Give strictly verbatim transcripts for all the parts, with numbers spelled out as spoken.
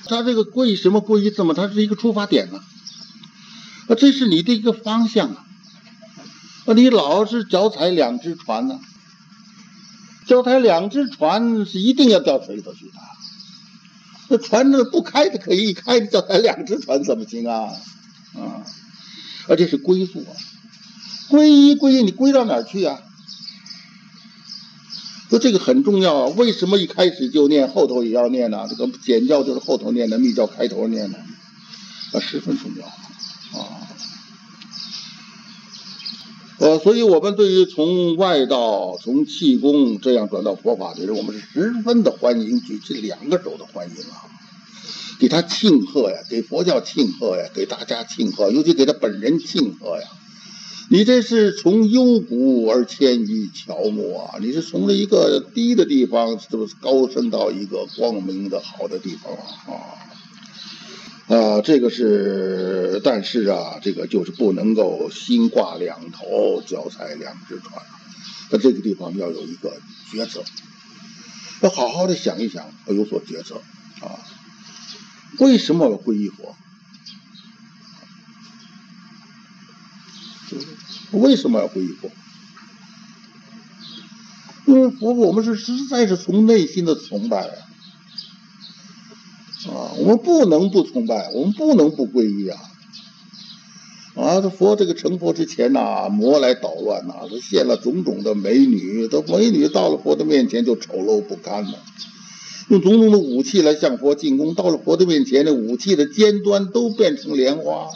它这个为什么皈依这么？它是一个出发点呢、啊？这是你的一个方向啊！啊，你老是脚踩两只船呢、啊，脚踩两只船是一定要掉水里头去的。那船呢不开的可以，一开的脚踩两只船怎么行啊？啊，而且是归宿啊，皈依皈依，你归到哪儿去啊？说这个很重要啊！为什么一开始就念，后头也要念呢、啊？这个简教就是后头念的，密教开头念的，啊，十分重要啊！呃，所以我们对于从外道、从气功这样转到佛法的人，我们是十分的欢迎，举起两个手的欢迎啊！给他庆贺呀，给佛教庆贺呀，给大家庆贺，尤其给他本人庆贺呀！你这是从幽谷而迁于乔木啊！你是从了一个低的地方，是不是高升到一个光明的好的地方啊？啊，这个是，但是啊，这个就是不能够心挂两头，脚踩两只船。在这个地方要有一个抉择，要好好的想一想，要有所抉择啊！为什么要皈依佛？为什么要皈依佛？因为佛我们是实在是从内心的崇拜啊！啊，我们不能不崇拜，我们不能不皈依啊！啊，这佛这个成佛之前呐、啊，魔来捣乱呐、啊，都现了种种的美女，这美女到了佛的面前就丑陋不堪了，用种种的武器来向佛进攻，到了佛的面前，那武器的尖端都变成莲花。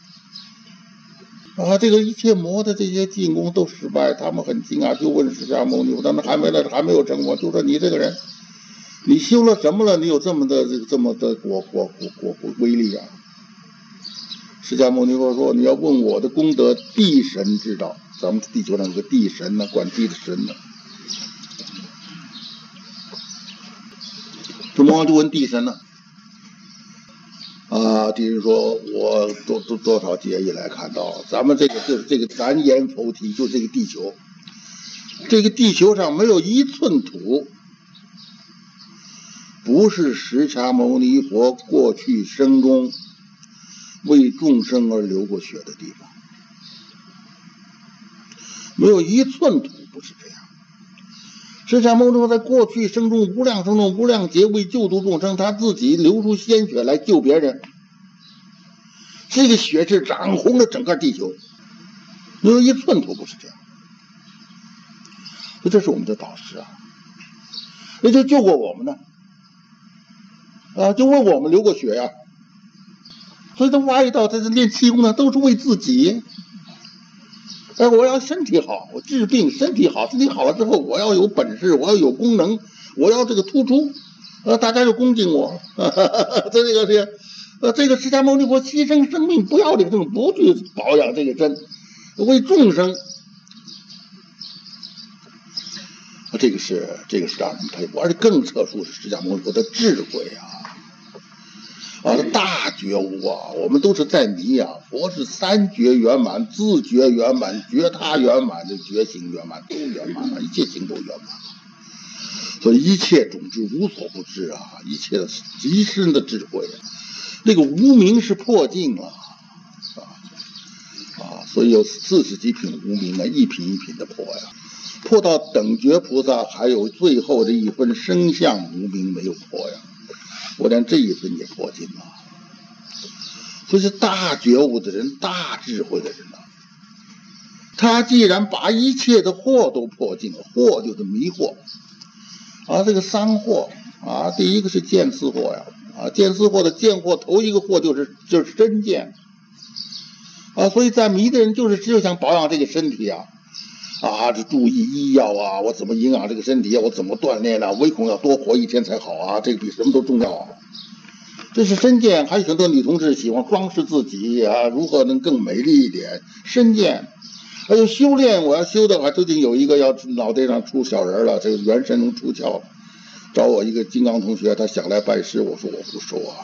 啊，这个一切魔的这些进攻都失败，他们很惊讶，就问释迦牟尼佛，他们还没来，还没有成佛，就说你这个人，你修了什么了？你有这么的这个这么的果果果果威力啊？释迦牟尼佛说，你要问我的功德，地神知道。咱们地球上有个地神呢，管地的神呢。这魔王就问地神呢。啊，地人说，我多多多少劫以来看到，咱们这个就是这个咱阎浮提，就这个地球，这个地球上没有一寸土，不是释迦牟尼佛过去生中为众生而流过血的地方，没有一寸土不是这样。释迦牟尼佛在过去生中无量生中无量劫为救度众生，他自己流出鲜血来救别人，这个血是染红了整个地球，没有一寸土不是这样。所以这是我们的导师啊，那就救过我们呢，啊，就为我们流过血呀、啊。所以他外道他是练气功呢，都是为自己。哎，我要身体好，我治病，身体好，身体好了之后，我要有本事，我要有功能，我要这个突出，呃，大家就恭敬我。这个这个，呃，这个释迦牟尼佛牺牲生命，不要这个身，不去保养这个身，为众生。这个是这个是让人佩服，而且更特殊是释迦牟尼佛的智慧啊。啊，大觉悟啊！我们都是在迷啊。佛是三觉圆满，自觉圆满，觉他圆满，这觉行圆满，都圆满了，一切行都圆满了。所以一切种智无所不知啊，一切的极深的智慧，那个无明是破尽了啊啊！所以有四十几品无明啊，一品一品的破呀，破到等觉菩萨还有最后的一分生相无明没有破呀。我连这一分也破尽了，所以是大觉悟的人，大智慧的人啊。他既然把一切的惑都破尽了，惑就是迷惑啊，这个三惑啊，第一个是见思惑呀，啊，见思惑的见惑头一个惑就是就是身见啊，所以在迷的人就是只有想保养这个身体啊。啊，这注意医药啊，我怎么营养这个身体啊，我怎么锻炼啊，唯恐要多活一天才好啊，这个比什么都重要啊。这是身见，还有很多女同志喜欢装饰自己啊，如何能更美丽一点？身见，还有修炼，我要修的话，最近有一个要脑袋上出小人了，这个元神能出窍，找我一个金刚同学，他想来拜师，我说我不收啊。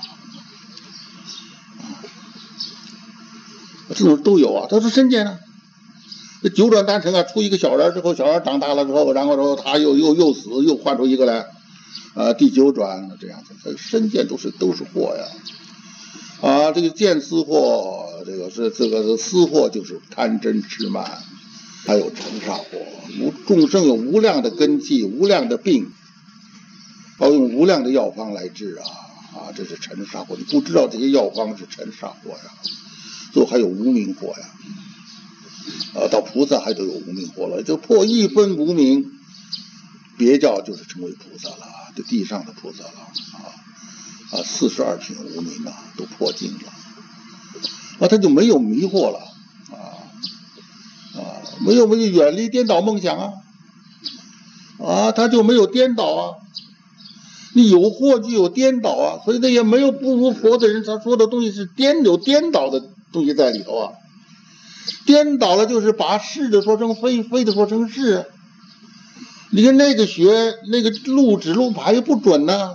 这种都有啊，他说身见啊。这九转丹成啊，出一个小人之后，小人长大了之后，然后之后他又又又死，又换出一个来， 啊，地九转这样子，这个身见都是都是祸呀。啊，这个见思祸，这个是这个是思祸，就是贪嗔痴慢，还有尘沙祸。无众生有无量的根器，无量的病，要用无量的药方来治啊啊，这是尘沙祸。你不知道这些药方是尘沙祸呀，最后还有无明祸呀。啊，到菩萨还都有无明祸了，就破一分无明，别教就是成为菩萨了，这地上的菩萨了啊啊，四十二品无明啊，都破尽了，啊，他就没有迷惑了啊啊，没有没有远离颠倒梦想啊啊，他就没有颠倒啊，你有惑就有颠倒啊，所以那些没有不如佛的人，他说的东西是颠有颠倒的东西在里头啊。颠倒了就是把是的说成非，非的说成是。你看那个学那个路指路牌又不准呢、啊，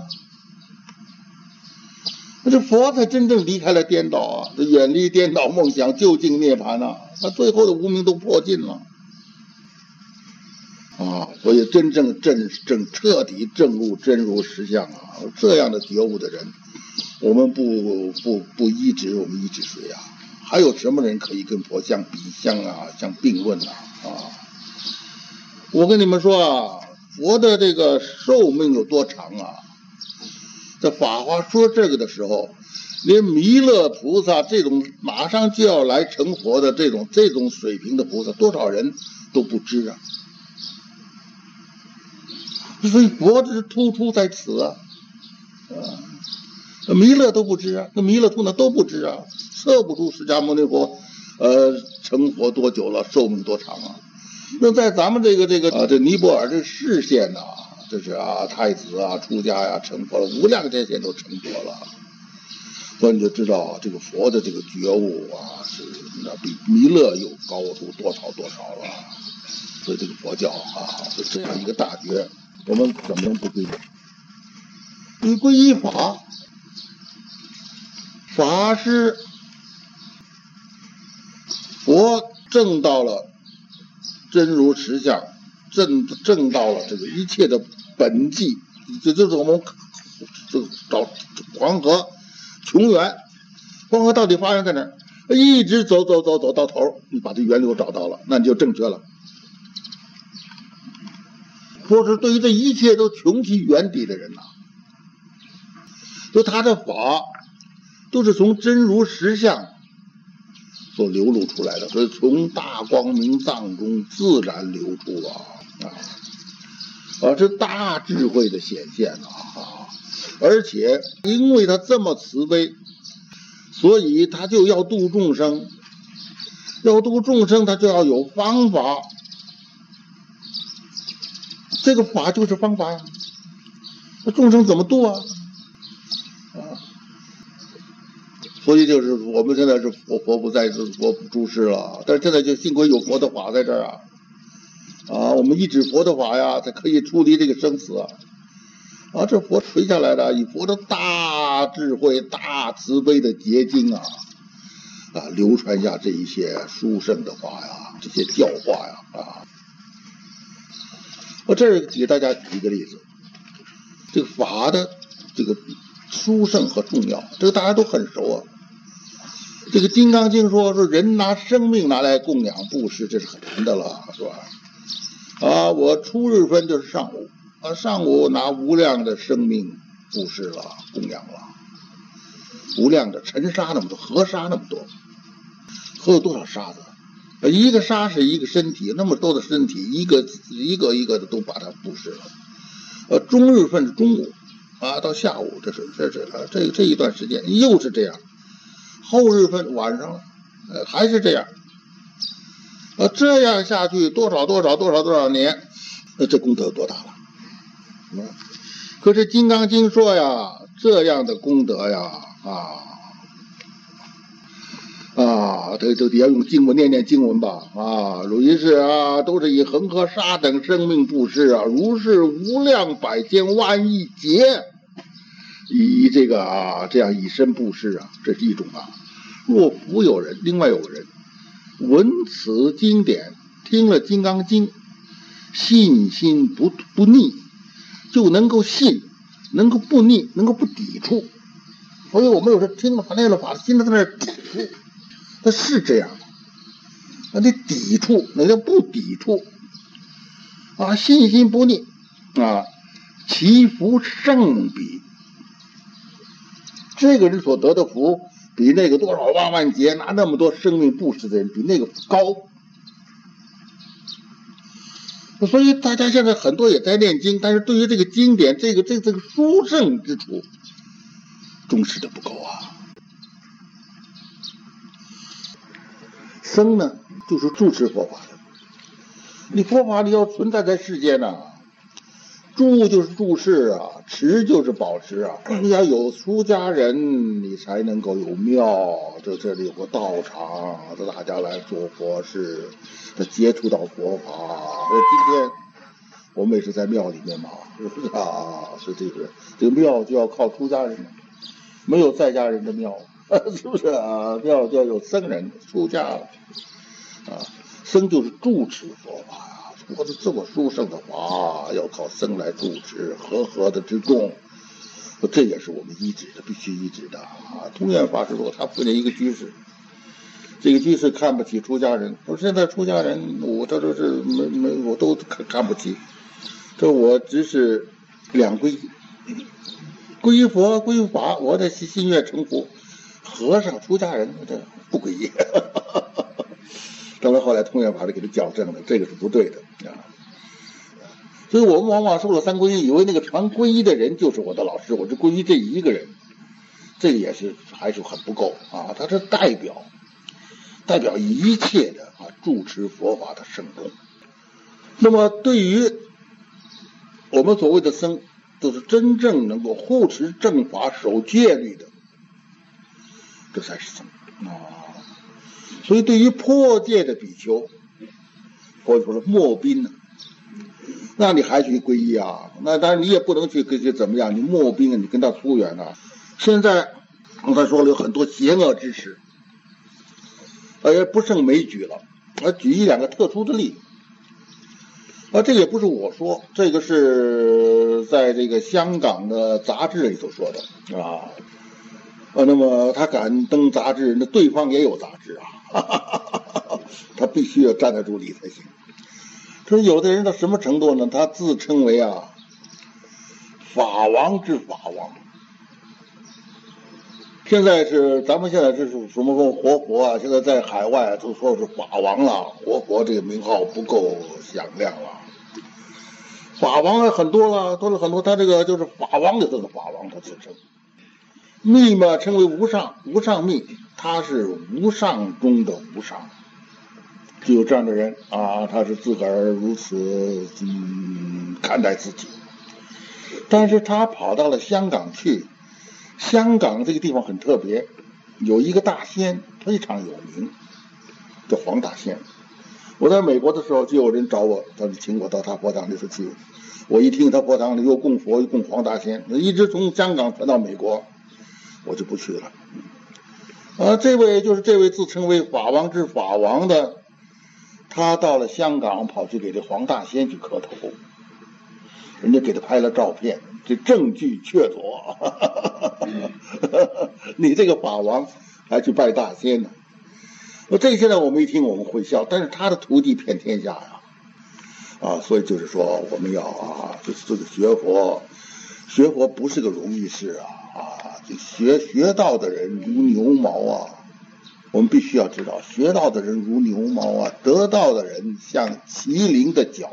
那这佛才真正离开了颠倒啊，这远离颠倒梦想，究竟涅槃啊，他最后的无明都破尽了啊，所以真正正正彻底证入真如实相啊，这样的觉悟的人，我们不不不依止，我们依止谁啊？还有什么人可以跟佛相比相啊，相并论啊？啊，我跟你们说啊，佛的这个寿命有多长啊？在法华说这个的时候，连弥勒菩萨这种马上就要来成佛的这种这种水平的菩萨，多少人都不知啊。所以佛是突出在此啊，啊，弥勒都不知啊，那弥勒图呢都不知啊。测不出释迦牟尼佛，呃，成佛多久了，寿命多长啊？那在咱们这个这个啊，这尼泊尔这视线呐、啊，这是啊，太子啊，出家呀、啊，成佛了，无量天线都成佛了。所以你就知道这个佛的这个觉悟啊，是那比弥勒有高出多少多少了。所以这个佛教啊，是这样一个大觉，我们怎么能不皈依？你皈依法，法是。佛证到了真如实相，证证到了这个一切的本际，这就是我们这找黄河穷源，黄河到底发源在哪儿？一直走走走走到头，你把这源流找到了，那你就正确了。佛是对于这一切都穷其源底的人呐、啊，就他的法都是从真如实相所流露出来的，所以从大光明藏中自然流出啊啊啊！这大智慧的显现啊！而且因为他这么慈悲，所以他就要度众生，要度众生，他就要有方法。这个法就是方法呀，那众生怎么度啊？啊！所以就是我们现在是佛佛不在，佛不住世了，但是现在就幸亏有佛的法在这儿啊，啊，我们依止佛的法呀，才可以出离这个生死啊，啊，这佛垂下来的，以佛的大智慧、大慈悲的结晶啊，啊，流传下这一些殊胜的法呀，这些教化呀，啊，我这儿给大家举一个例子，这个法的这个殊胜和重要，这个大家都很熟啊。这个《金刚经》说说人拿生命拿来供养布施，这是很难的了，是吧？啊，我初日分就是上午，啊，上午拿无量的生命布施了，供养了，无量的尘沙那么多，河沙那么多，河有多少沙子？一个沙是一个身体，那么多的身体，一个一个一个的都把它布施了。呃，中日分是中午。啊，到下午，这是这是啊，这这一段时间又是这样，后日分晚上了，呃，还是这样，啊，这样下去多少多少多少多少年，那这功德有多大了？嗯，可是《金刚经》说呀，这样的功德呀，啊啊，这这底下用经文念念经文吧，啊，于是啊，都是以恒河沙等生命布施啊，如是无量百千万亿劫。以这个啊，这样以身布施啊，这是一种啊。若复有人，另外有人闻此经典，听了《金刚经》，信心不不逆，就能够信， 能够不逆，能够不抵触。所以我们有时候听了法念了法，心里在那儿抵触，那是这样的。那得抵触，那叫不抵触啊，信心不逆啊，其福胜彼。这个人所得的福，比那个多少万万劫拿那么多生命布施的人，比那个高。所以大家现在很多也在念经，但是对于这个经典，这个这个、这个殊胜之处，重视的不够啊。僧呢，就是住持佛法的。你佛法你要存在在世间呢、啊，住就是注释啊，持就是保持啊。你要有出家人，你才能够有庙，这这里有个道场，这大家来做佛事，这接触到佛法。今天我们也是在庙里面嘛，是不是啊？是这个这个庙就要靠出家人，没有在家人的庙，是不是啊？庙就要有僧人出家了啊。僧就是住持佛法呀，佛是这么殊胜的法，要靠僧来住持，和合的之众，这也是我们依止的，必须依止的啊。通愿法师说，他碰见一个居士，这个居士看不起出家人，说现在出家人，我他说是没没我都看看不起，这我只是两皈依，皈依佛皈依法，我的心悦诚服。和尚出家人这不皈依。当然后来通愿法师给他矫正了，这个是不对的啊。所以我们往往受了三皈依，以为那个传皈依的人就是我的老师，我就皈依这一个人，这个也是还是很不够啊。他是代表代表一切的啊住持佛法的圣功。那么对于我们所谓的僧，就是真正能够护持正法、守戒律的，这才是僧啊。所以对于破戒的比丘，或者说莫宾呢，那你还去皈依啊？那当然你也不能去跟去怎么样，你莫宾啊，你跟他疏远啊。现在刚才说了有很多邪恶之事，呃，不胜枚举了。我举一两个特殊的例子。啊，这个也不是我说，这个是在这个香港的杂志里头说的啊。呃，那么他敢登杂志，那对方也有杂志啊，哈哈哈哈，他必须要站得住理才行。这有的人到什么程度呢？他自称为啊法王之法王。现在是咱们现在这是什么说活佛啊？现在在海外都说是法王了，活佛这个名号不够响亮了。法王很多了，都是很多，他这个就是法王的这个法王，他自称。密嘛称为无上，无上密，他是无上中的无上。就有这样的人啊，他是自个儿如此嗯看待自己，但是他跑到了香港去。香港这个地方很特别，有一个大仙非常有名，叫黄大仙。我在美国的时候就有人找我，他就请我到他佛堂里头去。我一听他佛堂里又供佛又供黄大仙，一直从香港传到美国，我就不去了。啊，这位就是这位自称为法王之法王的，他到了香港，跑去给这黄大仙去磕头，人家给他拍了照片，这证据确凿。你这个法王还去拜大仙呢？这现在我们一听我们会笑，但是他的徒弟遍天下呀，啊，所以就是说我们要啊，就是这个学佛，学佛不是个容易事啊，啊，就学学道的人如牛毛啊，我们必须要知道，学道的人如牛毛啊，得道的人像麒麟的脚。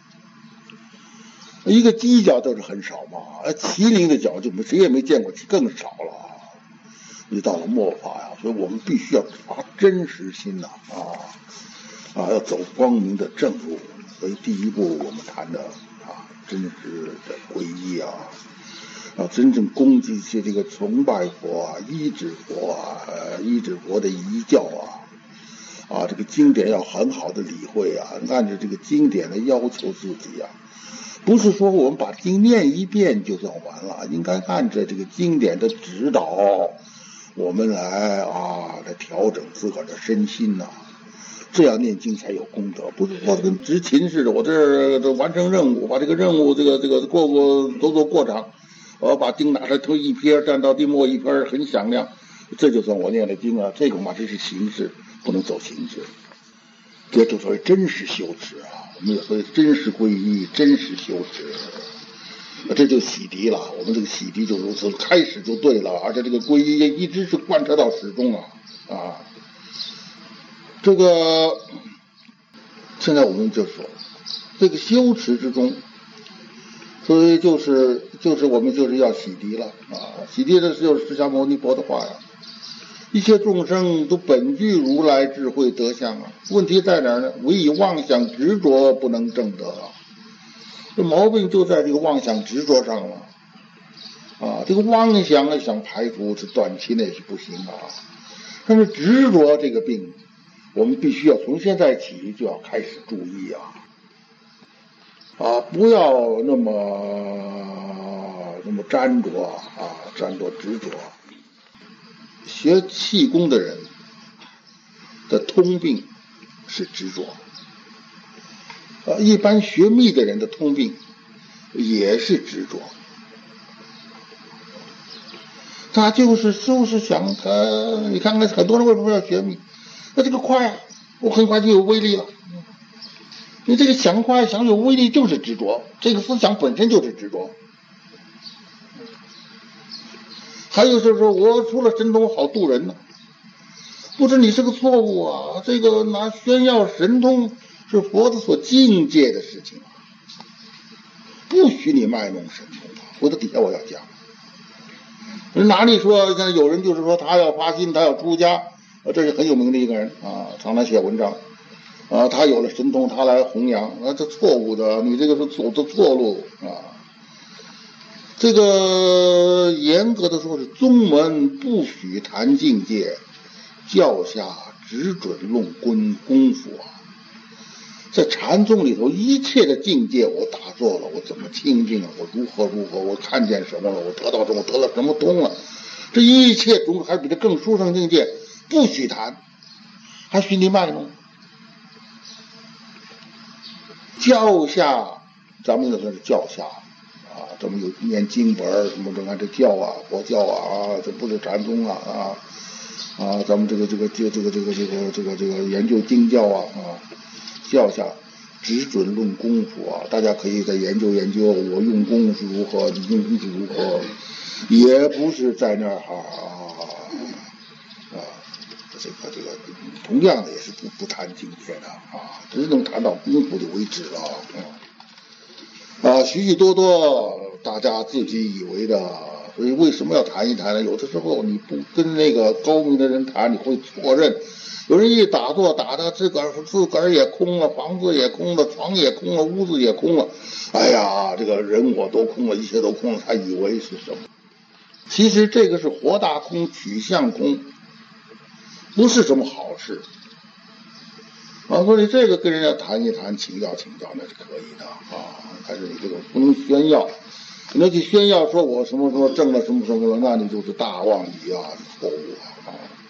一个犄角就是很少嘛，而麒麟的脚就谁也没见过，更少了。你到了末法呀，所以我们必须要发真实心呐，啊啊，要走光明的正路。所以第一步我们谈的啊，真实的皈依啊，啊，真正恭敬些这个崇拜佛啊，依止佛啊，依止佛的遗教啊，啊，这个经典要很好的理会啊，按照这个经典的要求自己啊。不是说我们把经念一遍就算完了，应该按照这个经典的指导，我们来啊来调整自个儿的身心呐、啊，这样念经才有功德。不是说跟执勤似的，我这这完成任务，把这个任务这个这个过过走走过场， 我把经拿出来头一篇，站到地末一篇很响亮，这就算我念的经啊。这个嘛，这是形式，不能走形式。这就所谓真实修持啊，我们也所谓真实皈依、真实修持，这就洗涤了。我们这个洗涤就如此，开始就对了，而且这个皈依也一直是贯彻到始终啊啊。这个现在我们就说，这个修持之中，所以就是就是我们就是要洗涤了啊！洗涤的就是释迦牟尼佛的话呀。一切众生都本具如来智慧德相啊，问题在哪儿呢？唯以妄想执着不能证得啊！这毛病就在这个妄想执着上了啊！这个妄想啊，想排除是短期内是不行啊，但是执着这个病，我们必须要从现在起就要开始注意啊！啊，不要那么那么粘着啊，粘着执着。学气功的人的通病是执着，啊，一般学密的人的通病也是执着。他就是就是想他，你看看很多人为什么要学密？那这个快啊，我很快就有威力了。你这个想快想有威力就是执着，这个思想本身就是执着。还有就是说，我出了神通好渡人呢，不知你是个错误啊！这个拿炫耀神通是佛子所境界的事情，不许你卖弄神通啊！回头底下我要讲，哪里说像有人就是说他要发心，他要出家，这是很有名的一个人啊，常常写文章啊，他有了神通，他来弘扬，啊，这错误的，你这个是走的错路啊！这个严格的说是宗门不许谈境界，教下只准论功功夫啊。在禅宗里头，一切的境界我打坐了，我怎么清净了，我如何如何，我看见什么了，我得到什么，得了什么通了，这一切种还比这更殊胜境界不许谈，还许你卖弄。教下，咱们这算是教下。啊，咱们有念经本什么的，看这教啊，佛教啊，这不是禅宗啊啊啊，咱们这个这个这个这个这个这个这个这个研究经教啊啊，教下只准论功夫啊，大家可以再研究研究，我用功是如何，你用功是如何，也不是在那儿哈啊啊，这个这个同样的也是不不谈境界的啊，只能谈到功夫的为止了啊。啊，许许多多大家自己以为的，所以为什么要谈一谈呢？有的时候你不跟那个高明的人谈，你会错认。有人一打坐打的自个儿自个儿也空了，房子也空了，床也空了，屋子也空了，哎呀，这个人我都空了，一切都空了，他以为是什么？其实这个是活大空、取相空，不是什么好事。啊，所以这个跟人家谈一谈，请教请教那是可以的啊。但是你这个不能炫耀，你能去炫耀说我什么什么挣了什么什么了，那你就是大妄语啊，错误啊。